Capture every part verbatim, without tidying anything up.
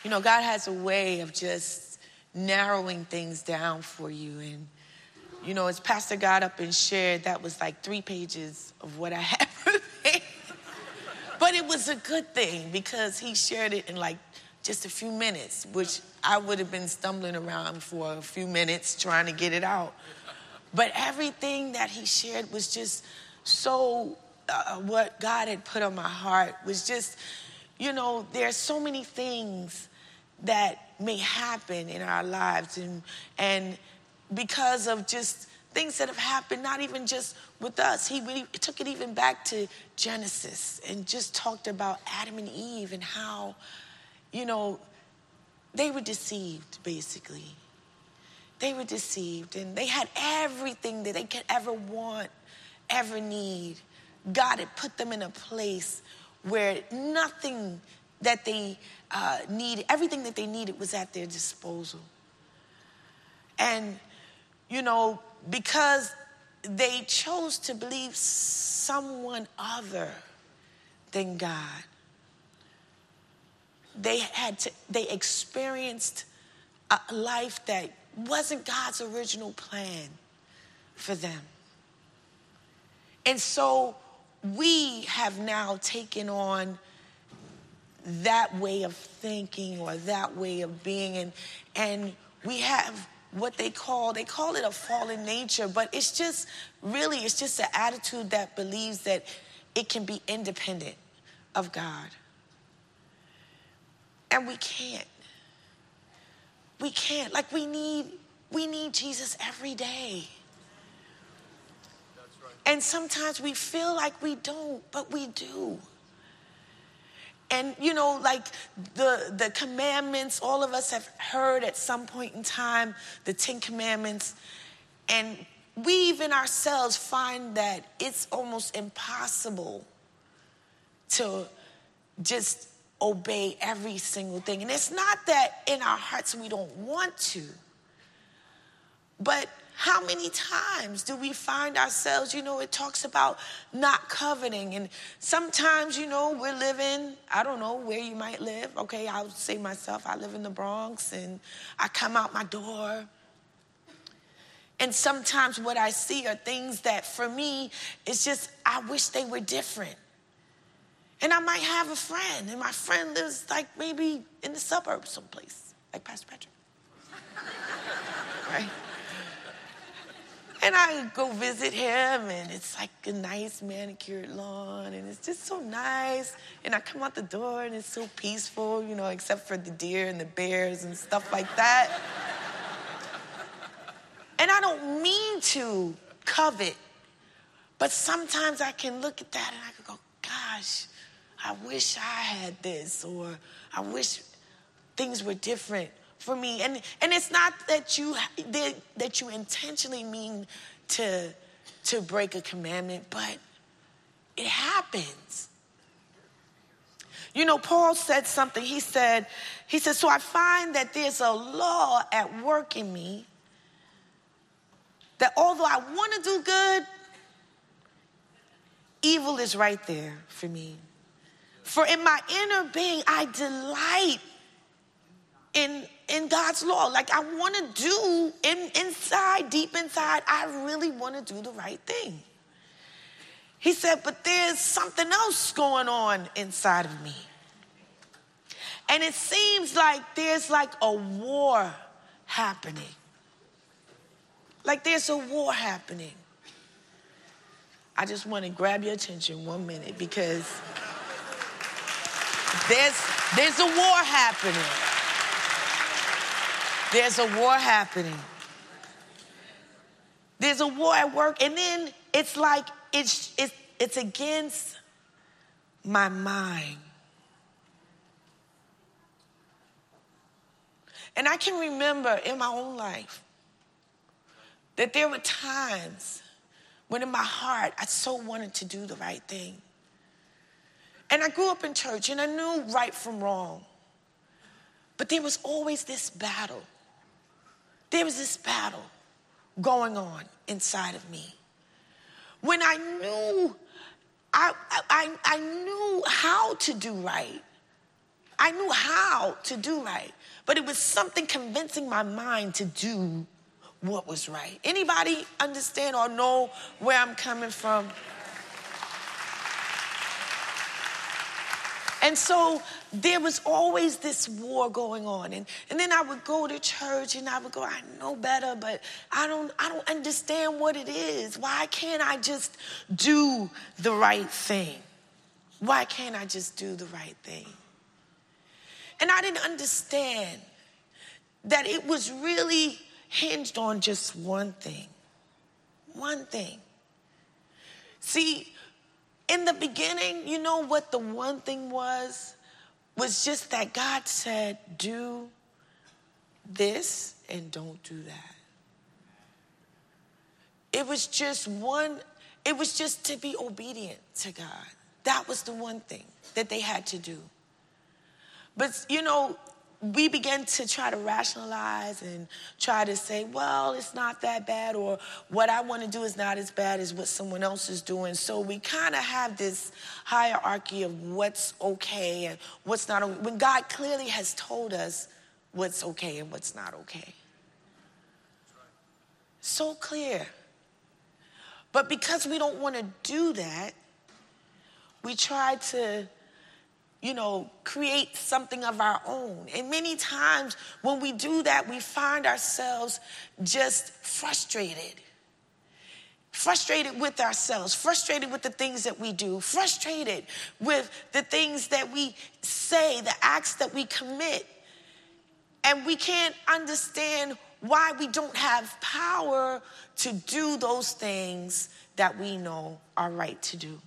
You know, God has a way of just narrowing things down for you. And, you know, as Pastor got up and shared, that was like three pages of what I had prepared. But it was a good thing because he shared it in like just a few minutes, which I would have been stumbling around for a few minutes trying to get it out. But everything that he shared was just so, uh, what God had put on my heart was just, you know, there's so many things that may happen in our lives. And, and because of just things that have happened, not even just with us. He really took it even back to Genesis and just talked about Adam and Eve and how, you know, they were deceived, basically. They were deceived, and they had everything that they could ever want, ever need. God had put them in a place where nothing that they uh, needed, everything that they needed was at their disposal. And, you know, because they chose to believe someone other than God, they had to, they experienced a life that wasn't God's original plan for them. And so we have now taken on that way of thinking or that way of being, and and we have what they call, they call it a fallen nature, but it's just, really, it's just an attitude that believes that it can be independent of God. And we can't. We can't. Like, we need, we need Jesus every day. That's right. And sometimes we feel like we don't, but we do. And, you know, like the, the commandments, all of us have heard at some point in time the Ten Commandments. And we even ourselves find that it's almost impossible to just obey every single thing. And it's not that in our hearts we don't want to. But how many times do we find ourselves, you know, it talks about not coveting. And sometimes, you know, we're living, I don't know where you might live. Okay, I'll say myself, I live in the Bronx, and I come out my door. And sometimes what I see are things that for me, it's just, I wish they were different. And I might have a friend, and my friend lives like maybe in the suburbs someplace, like Pastor Patrick. Right? And I go visit him, and it's like a nice manicured lawn, and it's just so nice. And I come out the door, and it's so peaceful, you know, except for the deer and the bears and stuff like that. And I don't mean to covet, but sometimes I can look at that, and I can go, gosh, I wish I had this, or I wish things were different for me. And and it's not that you that, that you intentionally mean to to break a commandment, but it happens. You know, Paul said something. He said, he said, so I find that there's a law at work in me that although I want to do good, evil is right there for me. For in my inner being, I delight in in God's law. Like, I want to do, in, inside, deep inside, I really want to do the right thing. He said, but there's something else going on inside of me. And it seems like there's like a war happening. Like there's a war happening. I just want to grab your attention one minute, because there's, there's a war happening. There's a war happening. There's a war at work, and then it's like it's it's it's against my mind. And I can remember in my own life that there were times when in my heart I so wanted to do the right thing. And I grew up in church, and I knew right from wrong. But there was always this battle. There was this battle going on inside of me. When I knew, I, I, I knew how to do right, I knew how to do right, but it was something convincing my mind to do what was right. Anybody understand or know where I'm coming from? And so there was always this war going on. And, and then I would go to church and I would go, I know better, but I don't, I don't understand what it is. Why can't I just do the right thing? Why can't I just do the right thing? And I didn't understand that it was really hinged on just one thing. One thing. See, in the beginning, you know what the one thing was? Was just that God said, do this and don't do that. It was just one, it was just to be obedient to God. That was the one thing that they had to do. But, you know, we began to try to rationalize and try to say, well, it's not that bad, or what I want to do is not as bad as what someone else is doing. So we kind of have this hierarchy of what's okay and what's not okay, when God clearly has told us what's okay and what's not okay. So clear. But because we don't want to do that, we try to, you know, create something of our own. And many times when we do that, we find ourselves just frustrated. Frustrated with ourselves, frustrated with the things that we do, frustrated with the things that we say, the acts that we commit. And we can't understand why we don't have power to do those things that we know are right to do.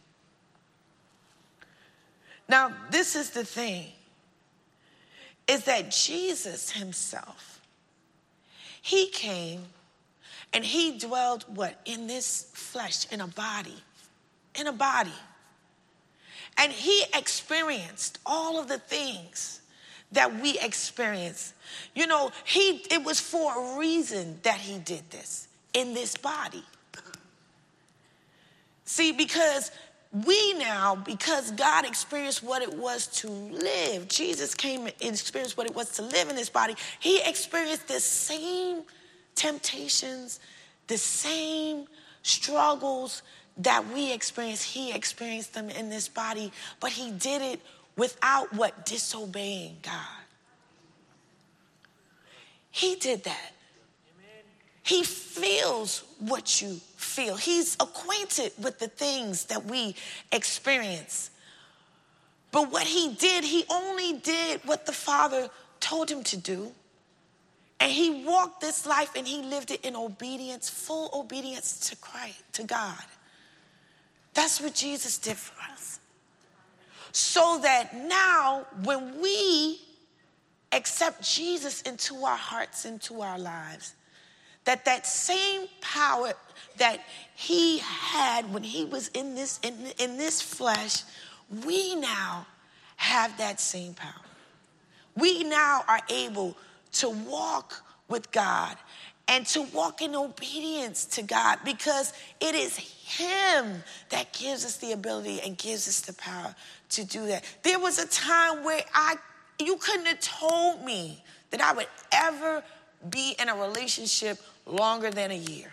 Now, this is the thing, is that Jesus himself, he came and he dwelled, what, in this flesh, in a body, in a body. And he experienced all of the things that we experience. You know, he it was for a reason that he did this in this body. See, because we now, because God experienced what it was to live, Jesus came and experienced what it was to live in this body. He experienced the same temptations, the same struggles that we experience. He experienced them in this body, but he did it without what? Disobeying God. He did that. He feels what you feel. He's acquainted with the things that we experience. But what he did, he only did what the Father told him to do. And he walked this life and he lived it in obedience, full obedience to Christ, to God. That's what Jesus did for us. So that now when we accept Jesus into our hearts, into our lives, that that same power that he had when he was in this, in, in this flesh, we now have that same power. We now are able to walk with God and to walk in obedience to God, because it is him that gives us the ability and gives us the power to do that. There was a time where I, you couldn't have told me that I would ever be in a relationship longer than a year.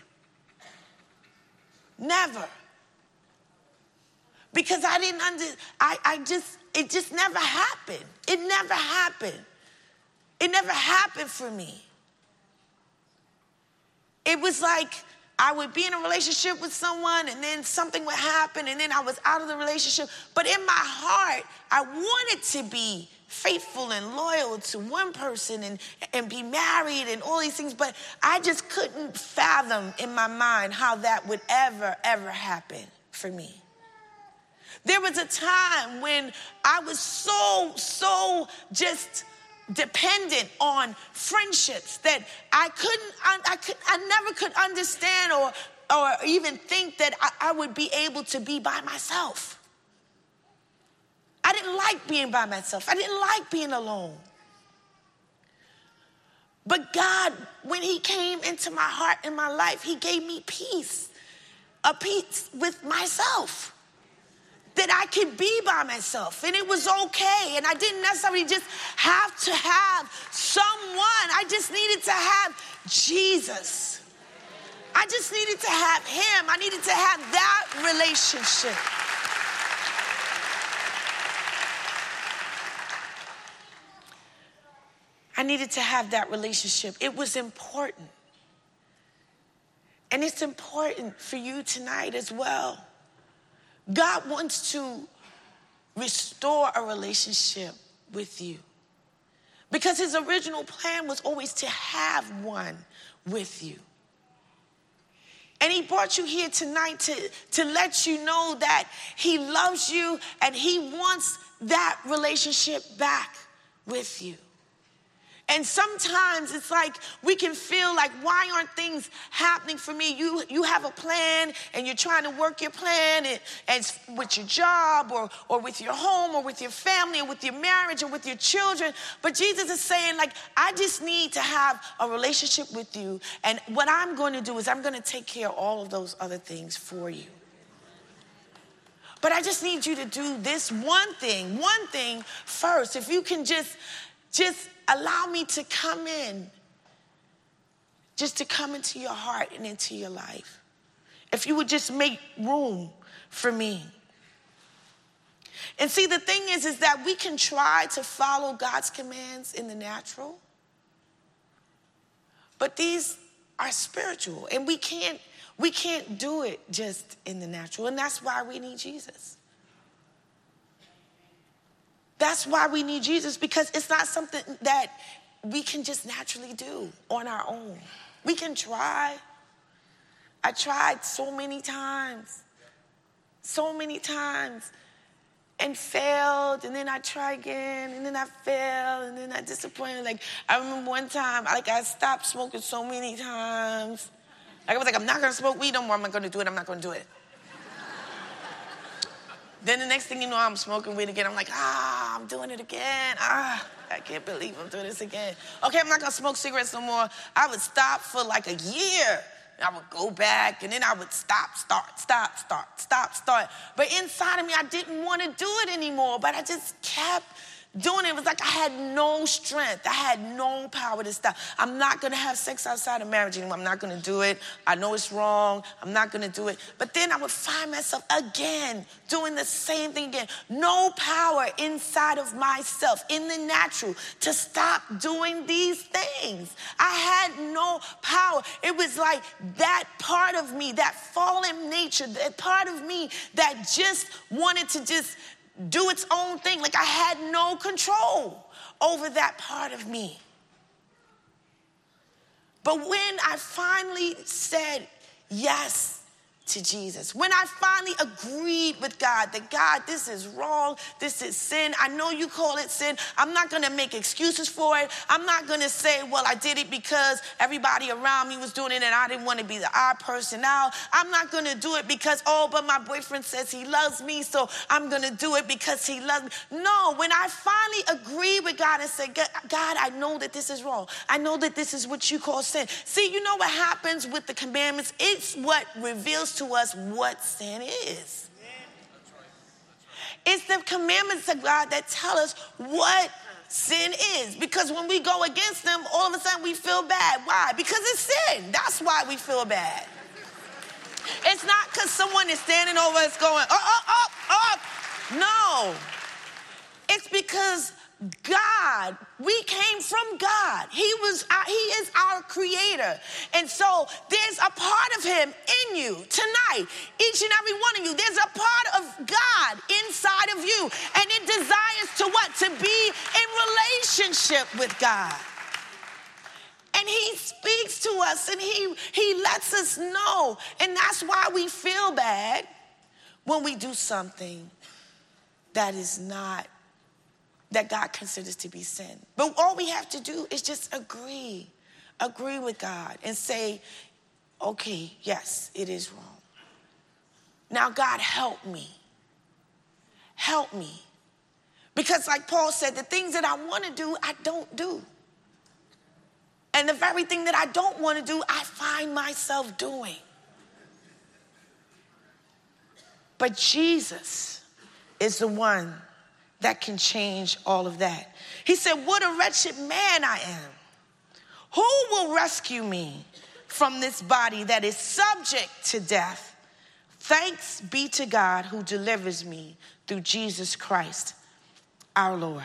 Never. Because I didn't under, I, I just, it just never happened. It never happened. It never happened for me. It was like I would be in a relationship with someone and then something would happen and then I was out of the relationship. But in my heart, I wanted to be faithful and loyal to one person and, and be married and all these things. But I just couldn't fathom in my mind how that would ever, ever happen for me. There was a time when I was so, so just dependent on friendships that I couldn't, I, I could, I never could understand or, or even think that I, I would be able to be by myself. I didn't like being by myself. I didn't like being alone. But God, when he came into my heart and my life, he gave me peace, a peace with myself. that I could be by myself and it was okay. And I didn't necessarily just have to have someone. I just needed to have Jesus. I just needed to have him. I needed to have that relationship. I needed to have that relationship. It was important. And it's important for you tonight as well. God wants to restore a relationship with you. Because his original plan was always to have one with you. And he brought you here tonight to, to let you know that he loves you and he wants that relationship back with you. And sometimes it's like we can feel like, why aren't things happening for me? You you have a plan and you're trying to work your plan and, and with your job or, or with your home or with your family or with your marriage or with your children. But Jesus is saying, like, I just need to have a relationship with you. And what I'm going to do is I'm going to take care of all of those other things for you. But I just need you to do this one thing, one thing first. If you can just, just allow me to come in, just to come into your heart and into your life. If you would just make room for me. And see, the thing is, is that we can try to follow God's commands in the natural, but these are spiritual, and we can't, we can't do it just in the natural, and that's why we need Jesus. That's why we need Jesus, because it's not something that we can just naturally do on our own. We can try. I tried so many times, so many times, and failed, and then I try again, and then I failed, and then I disappointed. Like, I remember one time, like, I stopped smoking so many times. Like, I was like, I'm not going to smoke weed no more. I'm not going to do it. I'm not going to do it. Then the next thing you know, I'm smoking weed again. I'm like, ah, I'm doing it again. Ah, I can't believe I'm doing this again. Okay, I'm not going to smoke cigarettes no more. I would stop for like a year. I would go back, and then I would stop, start, stop, start, stop, start. But inside of me, I didn't want to do it anymore, but I just kept doing it. It was like I had no strength. I had no power to stop. I'm not going to have sex outside of marriage anymore. I'm not going to do it. I know it's wrong. I'm not going to do it. But then I would find myself again doing the same thing again. No power inside of myself, in the natural, to stop doing these things. I had no power. It was like that part of me, that fallen nature, that part of me that just wanted to just do its own thing. Like I had no control over that part of me. But when I finally said yes to Jesus, when I finally agreed with God that, God, this is wrong, this is sin. I know you call it sin. I'm not going to make excuses for it. I'm not going to say, well, I did it because everybody around me was doing it and I didn't want to be the odd person out. I'm not going to do it because, oh, but my boyfriend says he loves me, so I'm going to do it because he loves me. No, when I finally agreed with God and said, God, I know that this is wrong. I know that this is what you call sin. See, you know what happens with the commandments? It's what reveals to us what sin is. It's the commandments of God that tell us what sin is. Because when we go against them, all of a sudden we feel bad. Why? Because it's sin. That's why we feel bad. It's not because someone is standing over us going, up, up, up, up. No. It's because God, we came from God. He was, our, he is our creator. And so there's a part of him in you tonight, each and every one of you. There's a part of God inside of you. And it desires to what? To be in relationship with God. And he speaks to us and he, he lets us know. And that's why we feel bad when we do something that is not, that God considers to be sin. But all we have to do is just agree. Agree with God and say, okay, yes, it is wrong. Now, God, help me. Help me. Because like Paul said, the things that I want to do, I don't do. And the very thing that I don't want to do, I find myself doing. But Jesus, is the one that can change all of that. He said, what a wretched man I am. Who will rescue me from this body that is subject to death? Thanks be to God who delivers me through Jesus Christ, our Lord.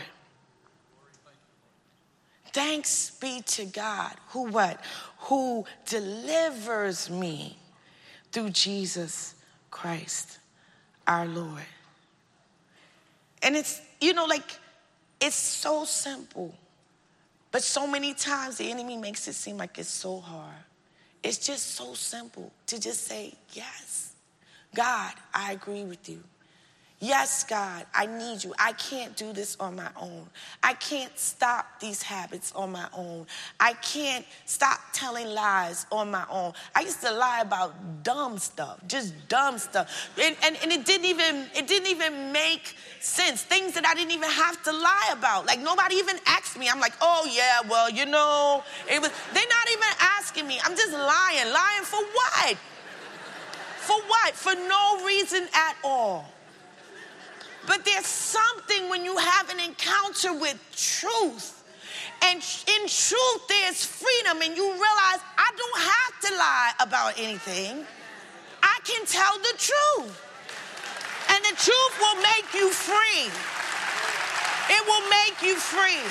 Thanks be to God who what? Who delivers me through Jesus Christ, our Lord. And it's, you know, like, it's so simple. But so many times the enemy makes it seem like it's so hard. It's just so simple to just say, yes, God, I agree with you. Yes, God, I need you. I can't do this on my own. I can't stop these habits on my own. I can't stop telling lies on my own. I used to lie about dumb stuff, just dumb stuff. And, and, and it didn't even, it didn't even make sense. Things that I didn't even have to lie about. Like nobody even asked me. I'm like, oh yeah, well, you know, it was, they're not even asking me. I'm just lying. Lying for what? For what? For no reason at all. But there's something when you have an encounter with truth. And in truth, there's freedom. And you realize I don't have to lie about anything. I can tell the truth. And the truth will make you free. It will make you free.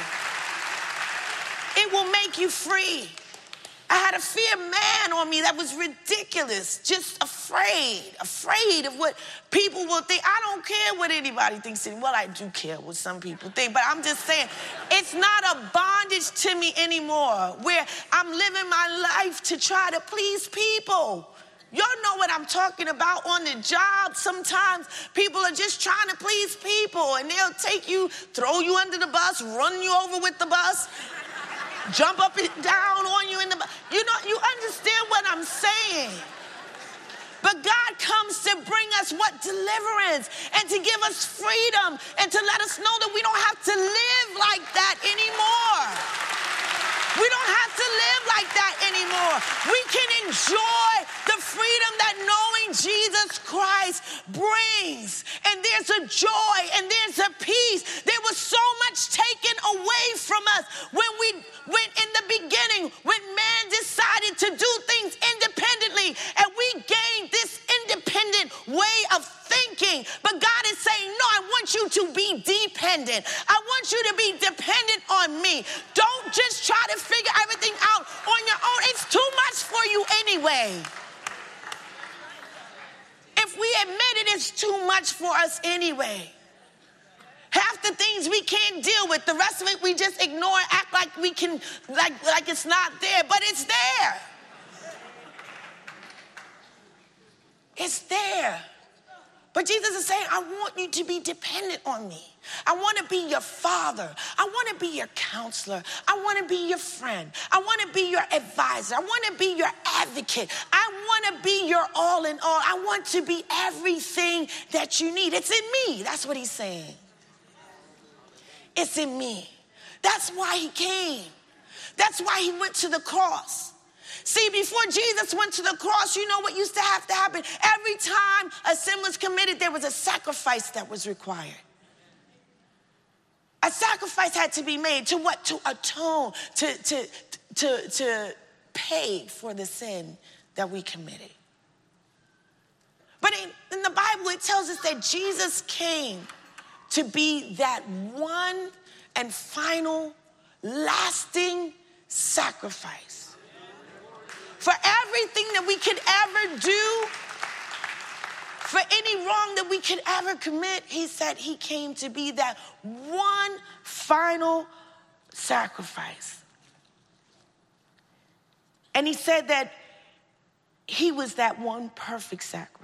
It will make you free. I had a fear man on me that was ridiculous, just afraid, afraid of what people will think. I don't care what anybody thinks. Well, I do care what some people think, but I'm just saying, it's not a bondage to me anymore where I'm living my life to try to please people. Y'all know what I'm talking about on the job. Sometimes people are just trying to please people, and they'll take you, throw you under the bus, run you over with the bus, jump up and down on you in the, you know, you understand what I'm saying. But God comes to bring us what? Deliverance, and to give us freedom, and to let us know that we don't have to live like that anymore. We don't have to live like that anymore. We can enjoy the freedom that knowing Jesus Christ brings. And there's a joy and there's a peace. There was so much taken away from us when we went in the beginning, when man decided to do things independently, and we gained this independent way of thinking. But God is saying, no, I want you to be dependent. I want you to be dependent on me. Don't just try to figure everything out on your own. It's too much for you anyway. If we admit it, it's too much for us anyway. Half the things we can't deal with, the rest of it we just ignore, act like we can, like, like it's not there, but it's there. It's there. But Jesus is saying, I want you to be dependent on me. I want to be your father. I want to be your counselor. I want to be your friend. I want to be your advisor. I want to be your advocate. I want to be your all in all. I want to be everything that you need. It's in me. That's what he's saying. It's in me. That's why he came. That's why he went to the cross. See, before Jesus went to the cross, you know what used to have to happen? Every time a sin was committed, there was a sacrifice that was required. A sacrifice had to be made to what? To atone, to, to, to, to pay for the sin that we committed. But in, in the Bible, it tells us that Jesus came to be that one and final, lasting sacrifice. For everything that we could ever do, for any wrong that we could ever commit, he said he came to be that one final sacrifice. And he said that he was that one perfect sacrifice.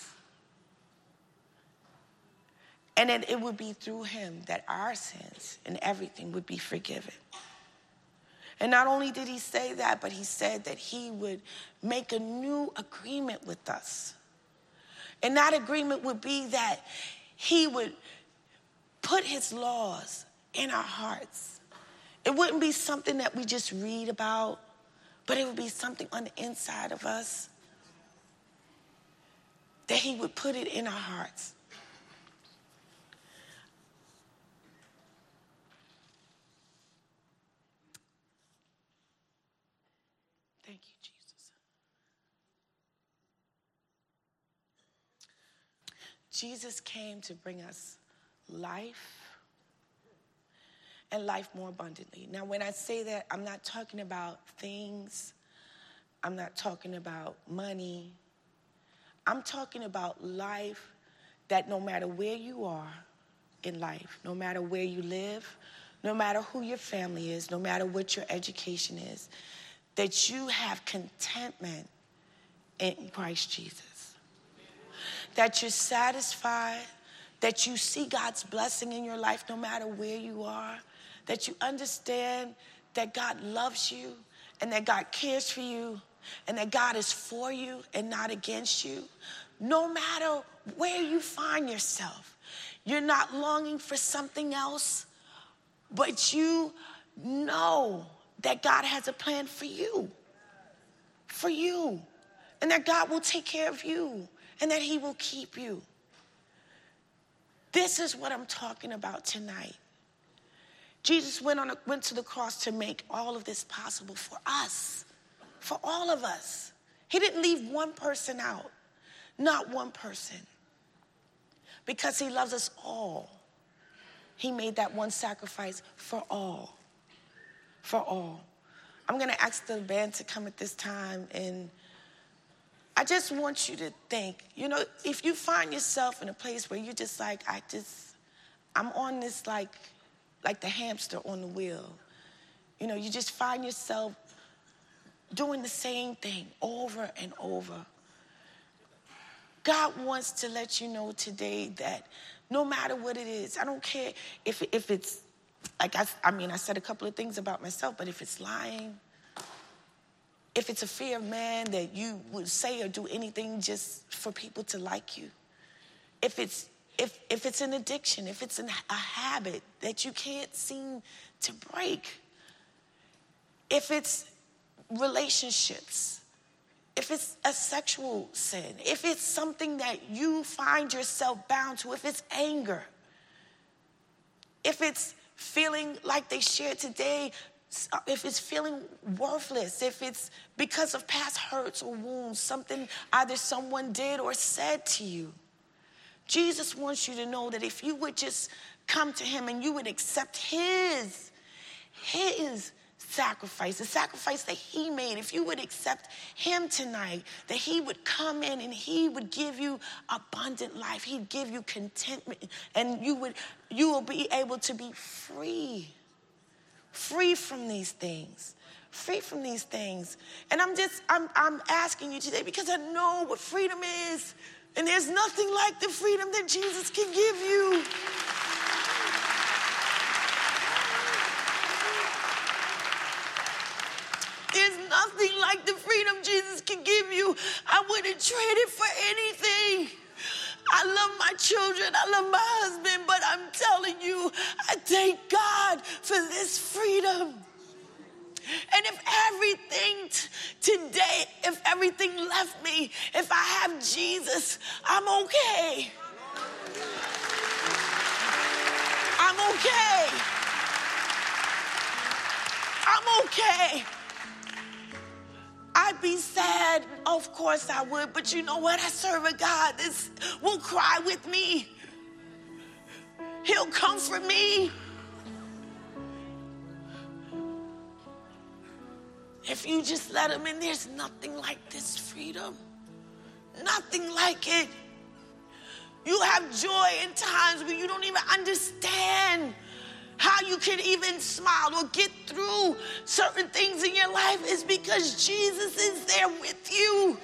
And that it would be through him that our sins and everything would be forgiven. And not only did he say that, but he said that he would make a new agreement with us. And that agreement would be that he would put his laws in our hearts. It wouldn't be something that we just read about, but it would be something on the inside of us. That he would put it in our hearts. Thank you, Jesus. Jesus came to bring us life and life more abundantly. Now, when I say that, I'm not talking about things. I'm not talking about money. I'm talking about life that no matter where you are in life, no matter where you live, no matter who your family is, no matter what your education is, that you have contentment in Christ Jesus. That you're satisfied, that you see God's blessing in your life no matter where you are, that you understand that God loves you and that God cares for you and that God is for you and not against you. No matter where you find yourself, you're not longing for something else, but you know that God has a plan for you, for you, and that God will take care of you and that he will keep you. This is what I'm talking about tonight. Jesus went on a, went to the cross to make all of this possible for us, for all of us. He didn't leave one person out, not one person, because he loves us all. He made that one sacrifice for all, for all. I'm going to ask the band to come at this time, and I just want you to think, you know, if you find yourself in a place where you're just like, I just, I'm on this like, like the hamster on the wheel. You know, you just find yourself doing the same thing over and over. God wants to let you know today that no matter what it is, I don't care if, if it's, like I, I mean, I said a couple of things about myself, but if it's lying, if it's a fear of man that you would say or do anything just for people to like you, if it's if if it's an addiction, if it's an, a habit that you can't seem to break, if it's relationships, if it's a sexual sin, if it's something that you find yourself bound to, if it's anger, if it's feeling like they shared today, if it's feeling worthless, if it's because of past hurts or wounds, something either someone did or said to you, Jesus wants you to know that if you would just come to him and you would accept his, his sacrifice, the sacrifice that he made, if you would accept him tonight, that he would come in and he would give you abundant life. He'd give you contentment, and you would, you will be able to be free. Free from these things. Free from these things. And I'm just, I'm, I'm asking you today because I know what freedom is. And there's nothing like the freedom that Jesus can give you. There's nothing like the freedom Jesus can give you. I wouldn't trade it for anything. I love my children, I love my husband, but I'm telling you, I thank God for this freedom. And if everything t- today, if everything left me, if I have Jesus, I'm okay. I'm okay. I'm okay. I'd be sad, of course I would, but you know what? I serve a God that will cry with me. He'll comfort me. If you just let him in, there's nothing like this freedom. Nothing like it. You have joy in times when you don't even understand how you can even smile or get through certain things in your life is because Jesus is there with you.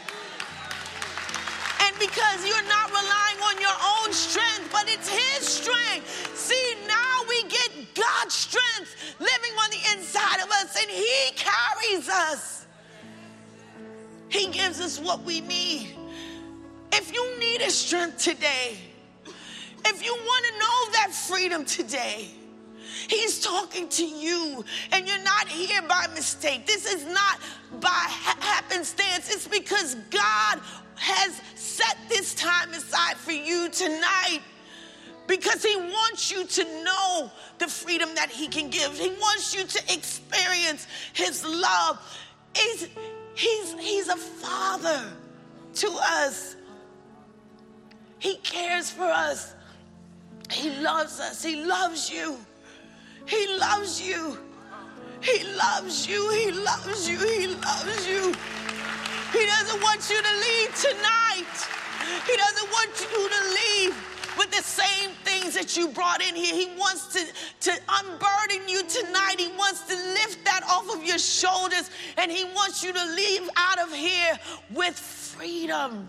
And because you're not relying on your own strength, but it's his strength. See, now we get God's strength living on the inside of us, and he carries us. He gives us what we need. If you need his strength today, if you want to know that freedom today, he's talking to you, and you're not here by mistake. This is not by ha- happenstance. It's because God has set this time aside for you tonight, because he wants you to know the freedom that he can give. He wants you to experience his love He's, he's, he's a father to us. He cares for us. He loves us. He loves you. He loves you. He loves you. He loves you. He loves you. He doesn't want you to leave tonight. He doesn't want you to leave with the same things that you brought in here. He wants to, to unburden you tonight. He wants to lift that off of your shoulders. And he wants you to leave out of here with freedom.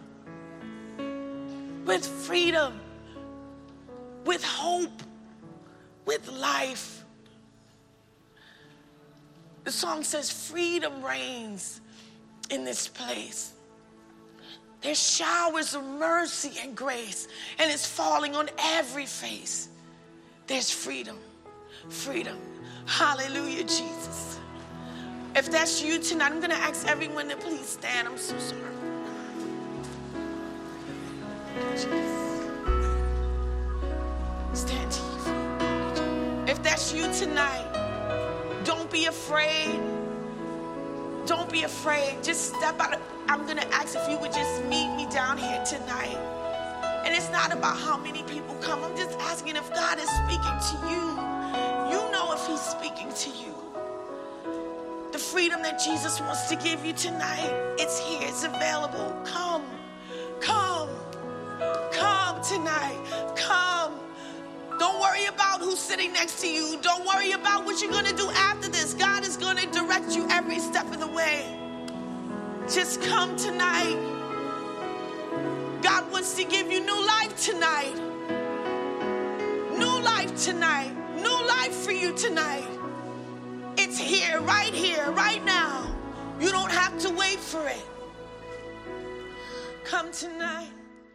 With freedom. With hope. With life. The song says freedom reigns in this place. There's showers of mercy and grace, and it's falling on every face. There's freedom, freedom. Hallelujah, Jesus. If that's you tonight, I'm going to ask everyone to please stand. I'm so sorry. Jesus. Stand to your feet. If that's you tonight, don't be afraid. Don't be afraid. Just step out. Of, I'm going to ask if you would just meet me down here tonight. And it's not about how many people come. I'm just asking if God is speaking to you. You know if he's speaking to you. The freedom that Jesus wants to give you tonight, it's here. It's available. Come. Come. Come tonight. Come. Don't worry about who's sitting next to you. Don't worry about what you're going to do after this. God is going to direct you every step of the way. Just come tonight. God wants to give you new life tonight. New life tonight. New life for you tonight. It's here, right here, right now. You don't have to wait for it. Come tonight.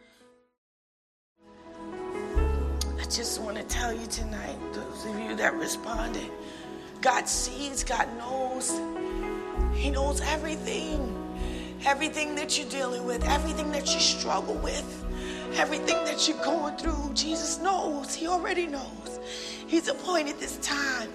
I just want to tell you tonight, those of you that responded, God sees, God knows. He knows everything. Everything that you're dealing with, everything that you struggle with, everything that you're going through, Jesus knows. He already knows. He's appointed this time.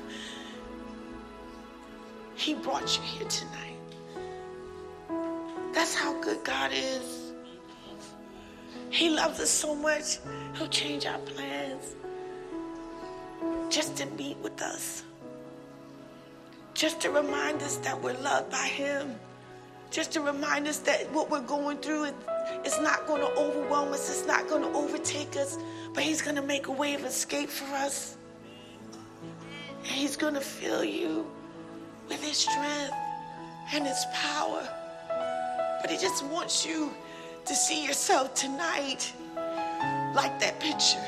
He brought you here tonight. That's how good God is. He loves us so much, he'll change our plans just to meet with us. Just to remind us that we're loved by him. Just to remind us that what we're going through, it's not going to overwhelm us. It's not going to overtake us. But he's going to make a way of escape for us. And he's going to fill you with his strength and his power. But he just wants you to see yourself tonight like that picture.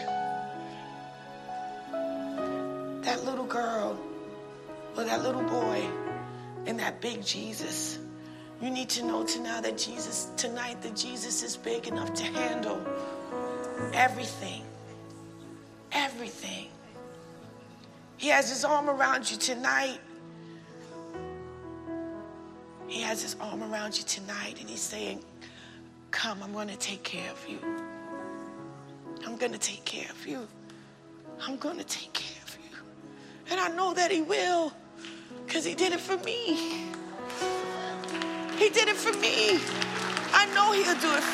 That little girl or that little boy and that big Jesus. You need to know tonight that Jesus, tonight that Jesus is big enough to handle everything. Everything. He has his arm around you tonight. He has his arm around you tonight and he's saying, come, I'm going to take care of you. I'm going to take care of you. I'm going to take care of you. And I know that he will because he did it for me. He did it for me. I know he'll do it for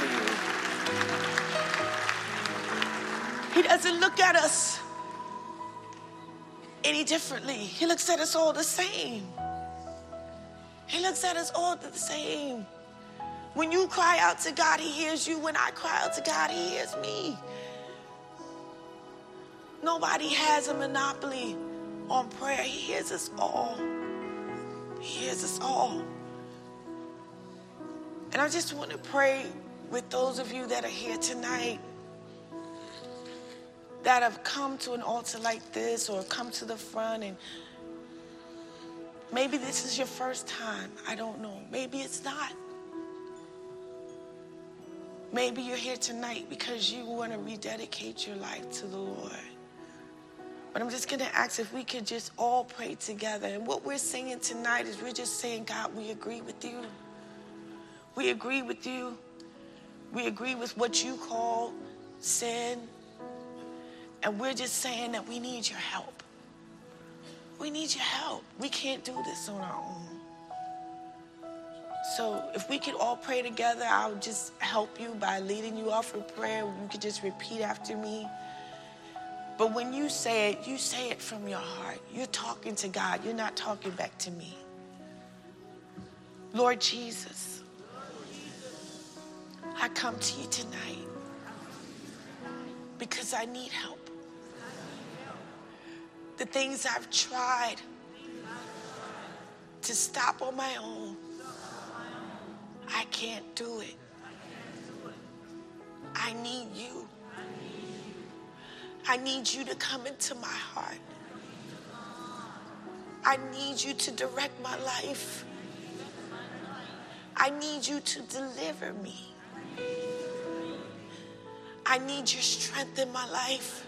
you. He doesn't look at us any differently. He looks at us all the same. He looks at us all the same. When you cry out to God, he hears you. When I cry out to God, he hears me. Nobody has a monopoly on prayer. He hears us all. He hears us all. And I just want to pray with those of you that are here tonight that have come to an altar like this or come to the front and maybe this is your first time. I don't know. Maybe it's not. Maybe you're here tonight because you want to rededicate your life to the Lord. But I'm just going to ask if we could just all pray together. And what we're singing tonight is we're just saying, God, we agree with you. We agree with you. We agree with what you call sin. And we're just saying that we need your help. We need your help. We can't do this on our own. So if we could all pray together, I'll just help you by leading you off with prayer. You could just repeat after me. But when you say it, you say it from your heart. You're talking to God. You're not talking back to me. Lord Jesus, I come to you tonight because I need help. The things I've tried to stop on my own, I can't do it. I need you. I need you to come into my heart. I need you to direct my life. I need you to deliver me. I need your strength in my life.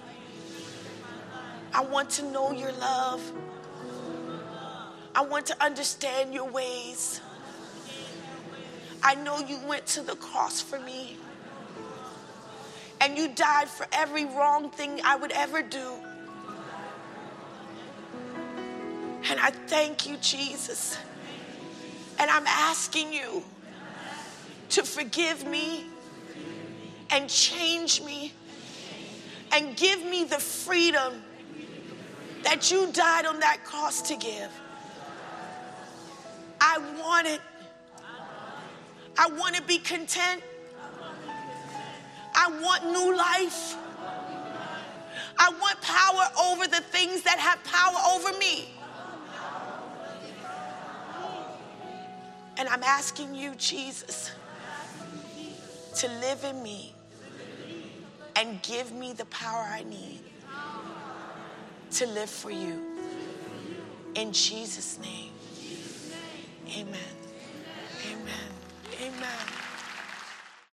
I want to know your love. I want to understand your ways. I know you went to the cross for me. And you died for every wrong thing I would ever do. And I thank you, Jesus. And I'm asking you to forgive me and change me and give me the freedom that you died on that cross to give. I want it. I want to be content. I want new life. I want power over the things that have power over me. And I'm asking you, Jesus, to live in me and give me the power I need to live for you. In Jesus' name, amen.